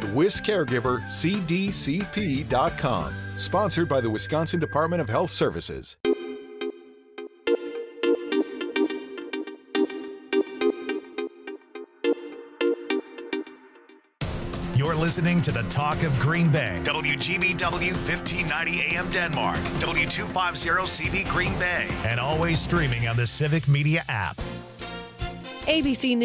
wiscaregivercdcp.com. Sponsored by the Wisconsin Department of Health Services. You're listening to the Talk of Green Bay. WGBW 1590 AM Denmark. W250CV Green Bay. And always streaming on the Civic Media app. ABC News.